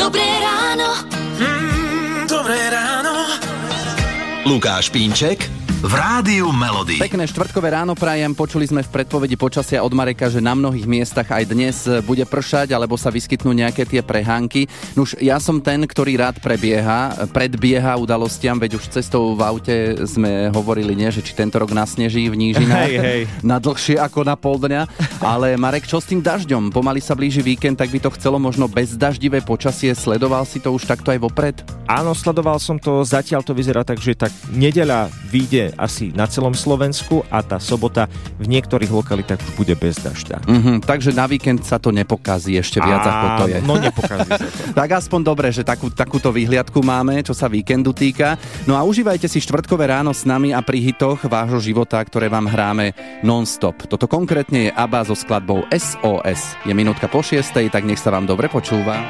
Dobré ráno. Dobré ráno. Lukáš Pínček v Rádiu Melody. Pekné štvrtkové ráno prajem. Počuli sme v predpovedi počasia od Mareka, že na mnohých miestach aj dnes bude pršať, alebo sa vyskytnú nejaké tie prehánky. Nuž, ja som ten, ktorý rád predbieha udalostiam, veď už cestou v aute sme hovorili, nie, že či tento rok nasneží v nížinách na dlhšie ako na pol dňa. Ale Marek, čo s tým dažďom? Pomaly sa blíži víkend, tak by to chcelo možno bezdaždivé počasie. Sledoval si to už takto aj vopred? Áno, sledoval som to. Zatiaľ to vyzerá tak, že tak nedeľa vyjde asi na celom Slovensku a tá sobota v niektorých lokalitách už bude bez dažďa. Takže na víkend sa to nepokazí ešte viac, ako to je. No nepokazí sa to. Tak aspoň dobre, že takúto vyhliadku máme, čo sa víkendu týka. No a užívajte si štvrtkové ráno s nami a pri hitoch vášho života, ktoré vám hráme non-stop. Toto konkrétne je ABBA so skladbou SOS. Je minútka po 6:00, tak nech sa vám dobre počúva.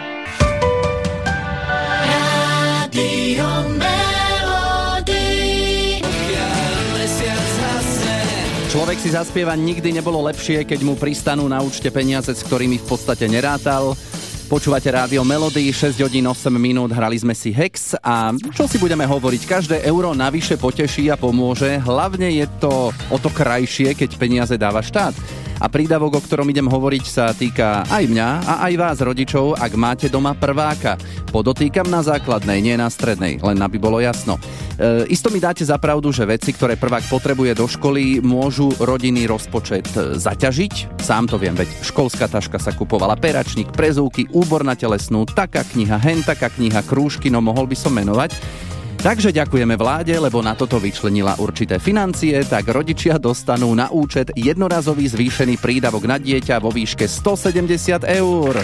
Človek si zaspieva nikdy nebolo lepšie, keď mu pristanú na účte peniaze, s ktorými v podstate nerátal. Počúvate Rádio Melody, 6 hodín 8 minút, hrali sme si Hex a čo si budeme hovoriť, každé euro navyše poteší a pomôže, hlavne je to o to krajšie, keď peniaze dáva štát. A prídavok, o ktorom idem hovoriť, sa týka aj mňa a aj vás, rodičov, ak máte doma prváka. Podotýkam na základnej, nie na strednej, len aby bolo jasno. Isto mi dáte za pravdu, že veci, ktoré prvák potrebuje do školy, môžu rodinný rozpočet zaťažiť. Sám to viem, veď školská taška sa kupovala, peračník, prezúky, úbor na telesnú, taká kniha, hen taká kniha, krúžky, no mohol by som menovať. Takže ďakujeme vláde, lebo na toto vyčlenila určité financie, tak rodičia dostanú na účet jednorazový zvýšený prídavok na dieťa vo výške 170 eur.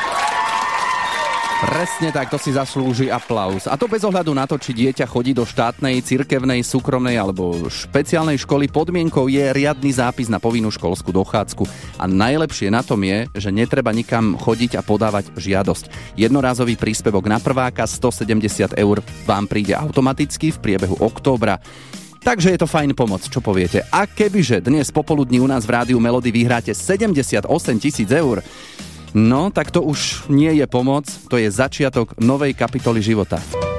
Presne tak, to si zaslúži aplauz. A to bez ohľadu na to, či dieťa chodí do štátnej, cirkevnej, súkromnej alebo špeciálnej školy. Podmienkou je riadny zápis na povinnú školskú dochádzku. A najlepšie na tom je, že netreba nikam chodiť a podávať žiadosť. Jednorázový príspevok na prváka 170 eur vám príde automaticky v priebehu októbra. Takže je to fajn pomoc, čo poviete? A kebyže dnes popoludní u nás v Rádiu Melody vyhráte 78 000 eur, no, tak to už nie je pomoc, to je začiatok novej kapitoly života.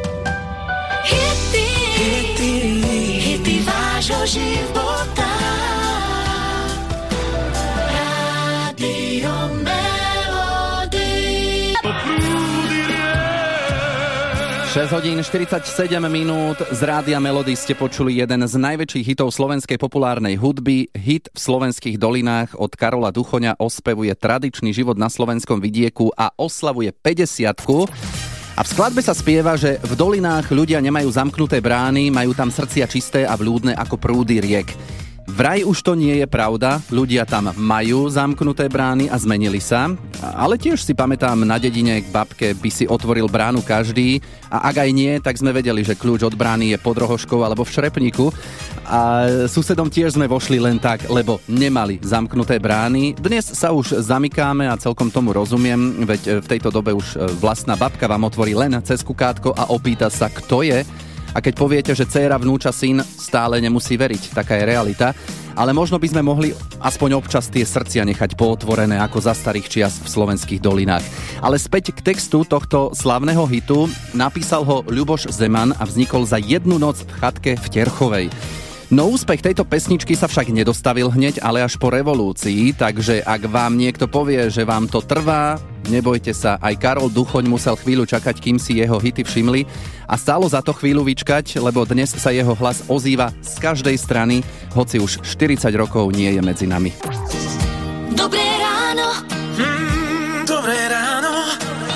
Hity vášho života. Rádio Melody. 6 hodín 47 minút z Rádia Melody ste počuli jeden z najväčších hitov slovenskej populárnej hudby. Hit v slovenských dolinách od Karola Duchoňa ospevuje tradičný život na slovenskom vidieku a oslavuje 50-ku. A v skladbe sa spieva, že v dolinách ľudia nemajú zamknuté brány, majú tam srdcia čisté a vľúdne ako prúdy riek. Vraj už to nie je pravda, ľudia tam majú zamknuté brány a zmenili sa, ale tiež si pamätám, na dedine k babke by si otvoril bránu každý a ak aj nie, tak sme vedeli, že kľúč od brány je pod rohoškou alebo v šrepníku a susedom tiež sme vošli len tak, lebo nemali zamknuté brány. Dnes sa už zamykáme a celkom tomu rozumiem, veď v tejto dobe už vlastná babka vám otvorí len cez kukátko a opýta sa, kto je. A keď poviete, že dcéra, vnúča, syn, stále nemusí veriť. Taká je realita. Ale možno by sme mohli aspoň občas tie srdcia nechať pootvorené ako za starých čias v slovenských dolinách. Ale späť k textu tohto slavného hitu. Napísal ho Ľuboš Zeman a vznikol za jednu noc v chatke v Terchovej. No úspech tejto pesničky sa však nedostavil hneď, ale až po revolúcii, takže ak vám niekto povie, že vám to trvá, nebojte sa, aj Karol Duchoň musel chvíľu čakať, kým si jeho hity všimli a stálo za to chvíľu vyčkať, lebo dnes sa jeho hlas ozýva z každej strany, hoci už 40 rokov nie je medzi nami. Dobré ráno. Dobré ráno.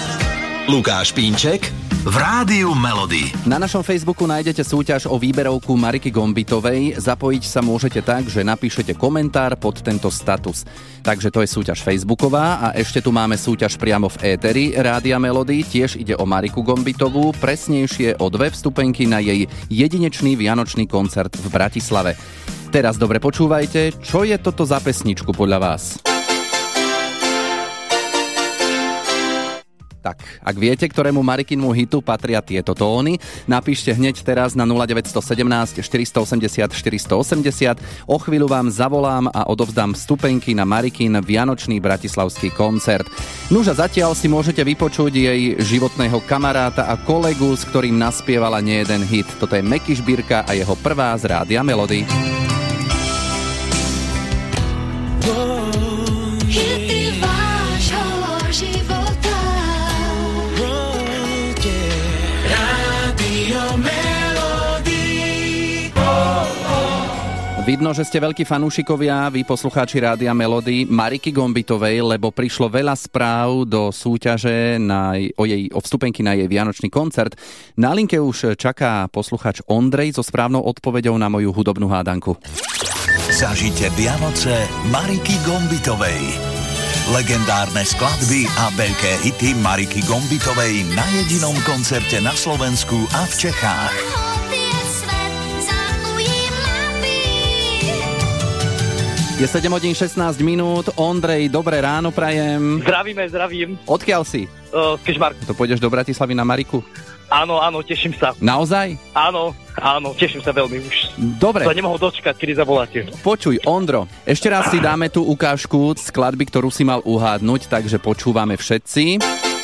Lukáš Pínček v Rádiu Melody. Na našom Facebooku nájdete súťaž o výberovku Mariky Gombitovej. Zapojiť sa môžete tak, že napíšete komentár pod tento status. Takže to je súťaž facebooková a ešte tu máme súťaž priamo v éteri Rádia Melody. Tiež ide o Mariku Gombitovú, presnejšie o 2 vstupenky na jej jedinečný vianočný koncert v Bratislave. Teraz dobre počúvajte, čo je toto za pesničku podľa vás? Tak, ak viete, ktorému Marikinmu hitu patria tieto tóny, napíšte hneď teraz na 0917 480 480. O chvíľu vám zavolám a odovzdám vstupenky na Marikin vianočný bratislavský koncert. Nuža, zatiaľ si môžete vypočuť jej životného kamaráta a kolegu, s ktorým naspievala nejeden hit. Toto je Meky Žbírka a jeho prvá z Rádia Melody. Hity vášho života. Radio Melody. Vidno, že ste veľkí fanúšikovia, vy poslucháči Rádia Melody, Mariky Gombitovej, lebo prišlo veľa správ do súťaže o vstupenky na jej vianočný koncert. Na linke už čaká poslucháč Ondrej so správnou odpoveďou na moju hudobnú hádanku. Zažite Vianoce Mariky Gombitovej. Legendárne skladby a veľké hity Mariky Gombitovej na jedinom koncerte na Slovensku a v Čechách. Je 7 hodín 16 minút. Ondrej, dobré ráno prajem. Zdravím. Odkiaľ si? Z Kežmarku. To pôjdeš do Bratislavy na Mariku? Áno, teším sa. Naozaj? Áno, teším sa veľmi už. Dobre. To nemohol dočkať, kedy zavoláte. Počuj, Ondro, ešte raz si dáme tú ukážku skladby, ktorú si mal uhádnuť, takže počúvame všetci.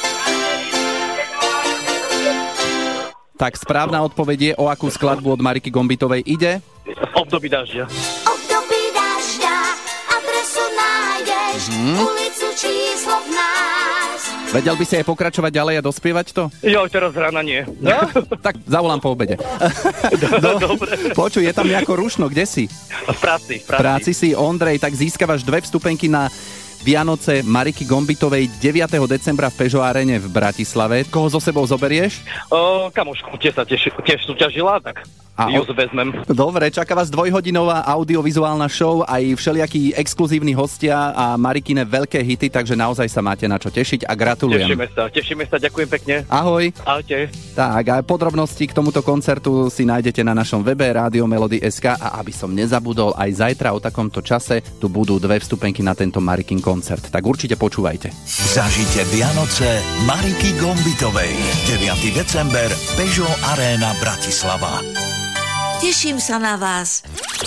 Tak správna odpoveď je, o akú skladbu od Mariky Gombitovej ide? Období dažďa. Období dažďa, adresu nájdeš, ulicu, číslo v nás. Vedel by si aj pokračovať ďalej a dospievať to? Jo, teraz rána nie. No? Tak zavolám po obede. Dobre. Počuj, je tam nejako rušno, kde si? V práci. V práci si, Ondrej, tak získavaš 2 vstupenky na Vianoce Mariky Gombitovej 9. decembra v Peugeot Arene v Bratislave. Koho so sebou zoberieš? Kamošku, tiež súťažila, tak ju vezmem. Dobre, čaká vás 2-hodinová audiovizuálna show, aj všelijakí exkluzívni hostia a Marikine veľké hity, takže naozaj sa máte na čo tešiť a gratulujem. Tešíme sa, ďakujem pekne. Ahoj. Ahojte. Tak, a podrobnosti k tomuto koncertu si nájdete na našom webe radiomelody.sk a aby som nezabudol, aj zajtra o takomto čase tu budú 2 vstupenky na tento Marikin koncert. Tak určite počúvajte. Zažite Vianoce Mariky Gombitovej. 9. december Peugeot Arena Bratislava. Teším sa na vás.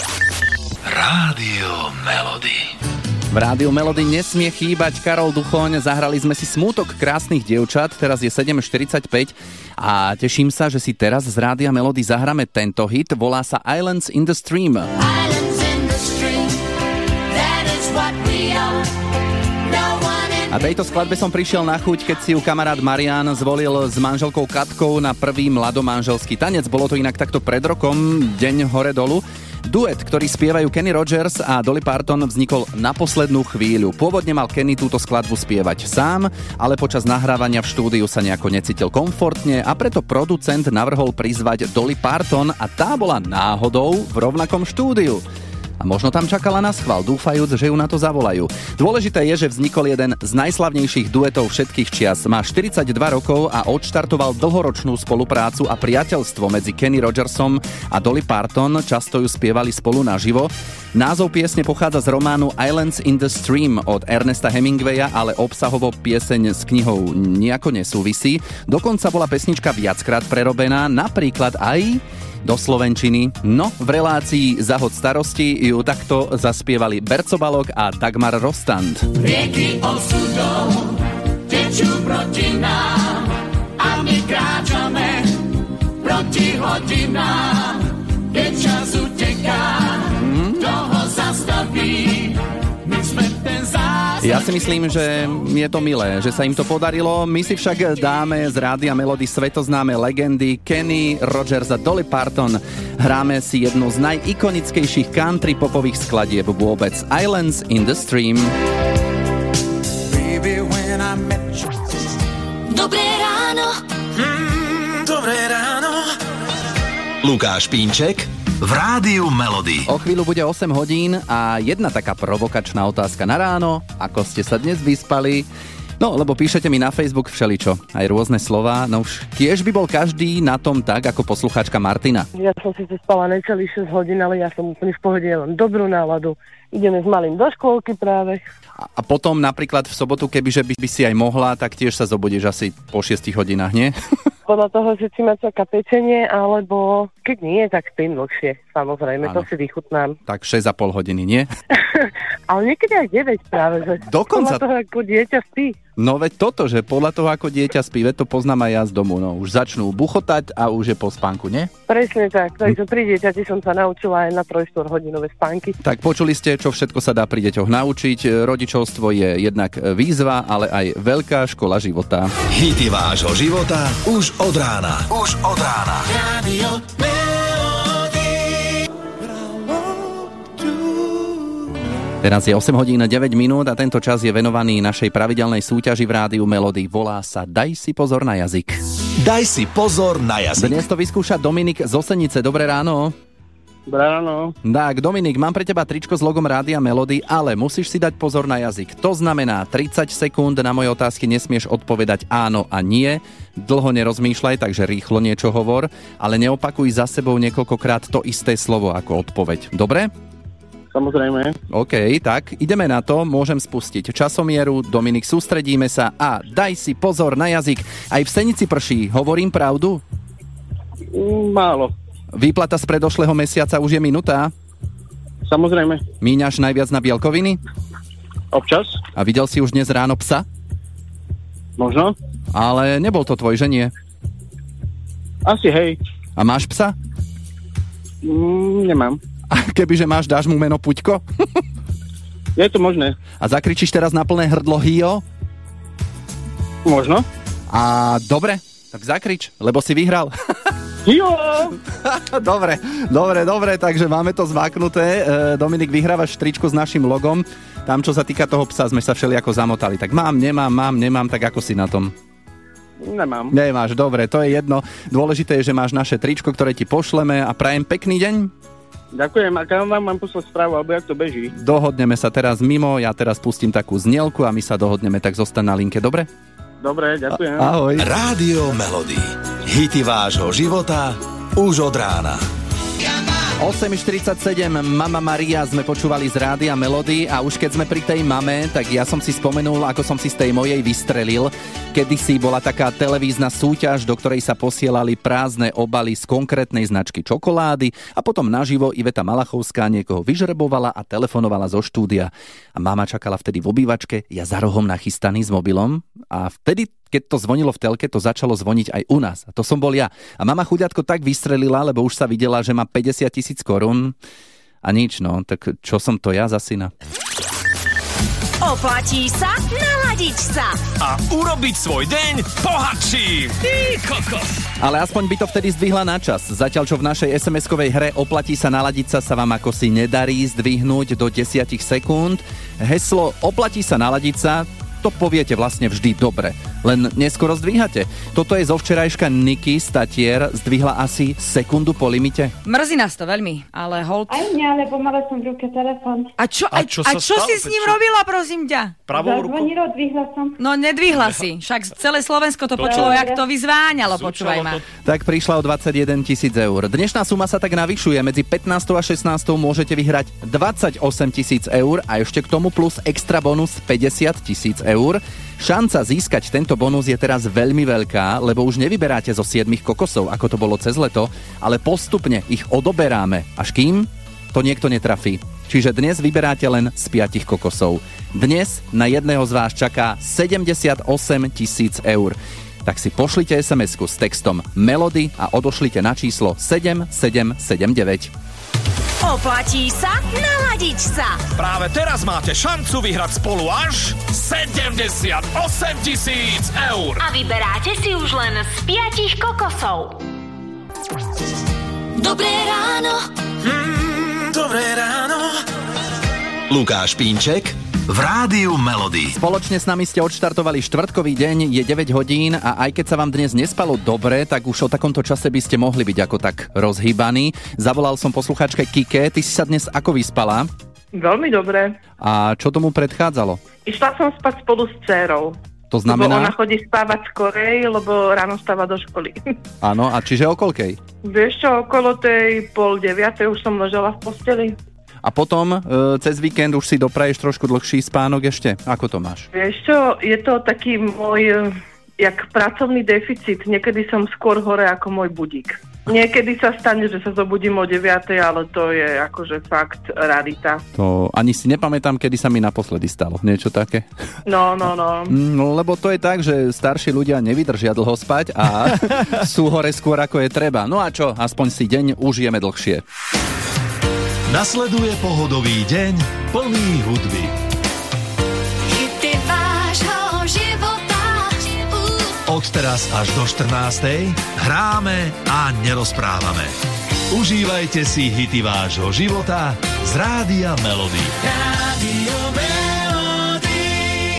Rádio Melody. V Rádiu Melody nesmie chýbať Karol Duchoň. Zahrali sme si Smútok krásnych dievčat, teraz je 7:45 a teším sa, že si teraz z Rádia Melody zahráme tento hit. Volá sa Islands in the Stream. Islands in the stream, that is what we are. No one in A tejto skladbe som prišiel na chuť, keď si ju kamarát Marián zvolil s manželkou Katkou na prvý mladomanželský tanec. Bolo to inak takto pred rokom, deň hore dolu. Duet, ktorý spievajú Kenny Rogers a Dolly Parton, vznikol na poslednú chvíľu. Pôvodne mal Kenny túto skladbu spievať sám, ale počas nahrávania v štúdiu sa nejako necítil komfortne a preto producent navrhol prizvať Dolly Parton a tá bola náhodou v rovnakom štúdiu. A možno tam čakala na schvál, dúfajúc, že ju na to zavolajú. Dôležité je, že vznikol jeden z najslavnejších duetov všetkých čias. Má 42 rokov a odštartoval dlhoročnú spoluprácu a priateľstvo medzi Kenny Rogersom a Dolly Parton. Často ju spievali spolu naživo. Názov piesne pochádza z románu Islands in the Stream od Ernesta Hemingwaya, ale obsahovo pieseň s knihou nejako nesúvisí. Dokonca bola pesnička viackrát prerobená, napríklad aj do slovenčiny. No, v relácii Zahod starosti ju takto zaspievali Berco Balog a Dagmar Rostand. Rieky osudov tečú proti nám a my kráčame proti hodinám. Keď čas uteká, toho zastaví. My sme ten zázrak. Ja si myslím, že je to milé, že sa im to podarilo. My si však dáme z Rádia Melody svetoznáme legendy Kenny Rogers a Dolly Parton. Hráme si jednu z najikonickejších country popových skladieb vôbec. Islands in the Stream. Dobré ráno. Dobré ráno. Lukáš Pínček v Rádiu Melody. O chvíľu bude 8 hodín a jedna taká provokačná otázka na ráno. Ako ste sa dnes vyspali? No, lebo píšete mi na Facebook všeličo, aj rôzne slová, no už tiež by bol každý na tom tak, ako poslucháčka Martina. Ja som si spala necelých 6 hodín, ale ja som úplne v pohode, len dobrú náladu. Ideme s malým do škôlky práve. A potom napríklad v sobotu, kebyže by si aj mohla, tak tiež sa zobudíš asi po 6 hodinách, nie? Podľa toho, že či ma čaká pečenie, alebo keď nie, tak spím dlhšie. Samozrejme, to si vychutnám. Tak 6,5 hodiny, nie? Ale niekedy aj 9 práve, že dokonca... podľa toho, ako dieťa spí. No veď toto, že podľa toho, ako dieťa spí, veď to poznám aj ja z domu, no už začnú buchotať a už je po spánku, nie? Presne tak, takže pri dieťati som sa naučila aj na 3-4 hodinové spánky. Tak počuli ste, čo všetko sa dá pri deťoch naučiť. Rodičovstvo je jednak výzva, ale aj veľká škola života. Hity vášho života už od rána. Už od rána. Radio Teraz je 8 hodín 9 minút a tento čas je venovaný našej pravidelnej súťaži v rádiu Melody. Volá sa Daj si pozor na jazyk. Daj si pozor na jazyk. Dnes to vyskúša Dominik z Osenice. Dobré ráno. Dobré ráno. Tak, Dominik, mám pre teba tričko s logom Rádia Melody, ale musíš si dať pozor na jazyk. To znamená 30 sekúnd, na moje otázky nesmieš odpovedať áno a nie. Dlho nerozmýšľaj, takže rýchlo niečo hovor, ale neopakuj za sebou niekoľkokrát to isté slovo ako odpoveď. Dobre? Samozrejme. OK, tak ideme na to, môžem spustiť časomieru. Dominik, sústredíme sa a daj si pozor na jazyk. Aj v Senici prší, hovorím pravdu? Málo. Výplata z predošlého mesiaca už je minutá? Samozrejme. Míňaš najviac na bielkoviny? Občas. A videl si už dnes ráno psa? Možno. Ale nebol to tvoj, že nie? Asi hej. A máš psa? Nemám. A kebyže máš, dáš mu meno Puťko? Je to možné. A zakričíš teraz na plné hrdlo Hio? Možno. A dobre, tak zakrič, lebo si vyhral. Jo! Dobre, takže máme to zváknuté. Dominik, vyhrávaš tričko s našim logom. Tam, čo sa týka toho psa, sme sa všelijako zamotali. Tak mám, nemám, tak ako si na tom? Nemám. Nemáš, dobre, to je jedno. Dôležité je, že máš naše tričko, ktoré ti pošleme a prajem pekný deň. Ďakujem, a kam vám mám poslať správu, alebo jak to beží? Dohodneme sa teraz mimo, ja teraz pustím takú znielku a my sa dohodneme, tak zostaň na linke, dobre? Dobre, ďakujem. Ahoj. Rádio Melody. Hity vášho života už od rána. 8.47, Mama Maria sme počúvali z Rádia Melody a už keď sme pri tej mame, tak ja som si spomenul, ako som si z tej mojej vystrelil. Kedysi bola taká televízna súťaž, do ktorej sa posielali prázdne obaly z konkrétnej značky čokolády a potom naživo Iveta Malachovská niekoho vyžrebovala a telefonovala zo štúdia. A mama čakala vtedy v obývačke, ja za rohom nachystaný s mobilom a vtedy, keď to zvonilo v telke, to začalo zvoniť aj u nás. A to som bol ja. A mama chuďatko tak vystrelila, lebo už sa videla, že má 50 000 korún. A nič, no. Tak čo som to ja za syna? Oplatí sa naladiť sa a urobiť svoj deň bohatším. Ty kokos. Ale aspoň by to vtedy zdvihla na čas. Zatiaľ, čo v našej SMS-kovej hre Oplatí sa naladiť sa vám ako si nedarí zdvihnúť do 10 sekúnd. Heslo Oplatí sa naladiť sa to poviete vlastne vždy dobre. Len neskoro zdvíhate. Toto je zo včerajška Niky Statier, zdvihla asi sekundu po limite. Mrzí nás to veľmi, ale hold. Aj mňa, lebo mala som v ruke telefon. A čo si s ním robila, prosím ťa? Pravou rukou? Zazvonilo, som. No nedvihla si, však celé Slovensko to počulo, jak to vyzváňalo, počúvaj ma. Tak prišla o 21 000 eur. Dnešná suma sa tak navyšuje, medzi 15 a 16 môžete vyhrať 28 000 eur a ešte k tomu plus extra bonus 50 000 eur. Šanca získať tento bonus je teraz veľmi veľká, lebo už nevyberáte zo 7 kokosov, ako to bolo cez leto, ale postupne ich odoberáme, až kým to niekto netrafí. Čiže dnes vyberáte len z 5 kokosov. Dnes na jedného z vás čaká 78 000 eur. Tak si pošlite SMS-ku s textom Melody a odošlite na číslo 7779. Oplatí sa naladiť sa. Práve teraz máte šancu vyhrať spolu až 78 000 eur. A vyberáte si už len z 5 kokosov. Dobré ráno. Dobré ráno. Lukáš Pínček v Rádiu Melody. Spoločne s nami ste odštartovali štvrtkový deň, je 9 hodín a aj keď sa vám dnes nespalo dobre, tak už o takomto čase by ste mohli byť ako tak rozhýbaní. Zavolal som poslucháčke Kike, ty si sa dnes ako vyspala? Veľmi dobre. A čo tomu predchádzalo? Išla som spať spolu s dcérou. To znamená... Lebo ona chodí spávať skorej, lebo ráno stáva do školy. Áno, a čiže o koľkej? Vieš čo, okolo tej 8:30 už som ležala v posteli. A potom cez víkend už si dopraješ trošku dlhší spánok ešte? Ako to máš? Vieš čo, je to taký môj jak pracovný deficit. Niekedy som skôr hore ako môj budík. Niekedy sa stane, že sa zobudím o 9:00, ale to je akože fakt rarita. To ani si nepamätám, kedy sa mi naposledy stalo. Niečo také? No. No, lebo to je tak, že starší ľudia nevydržia dlho spať a sú hore skôr ako je treba. No a čo, aspoň si deň užijeme dlhšie. Nasleduje pohodový deň plný hudby. Hity vášho života. Od teraz až do 14:00 hráme a nerozprávame. Užívajte si hity vášho života z Rádia Melody. Rádio Melody.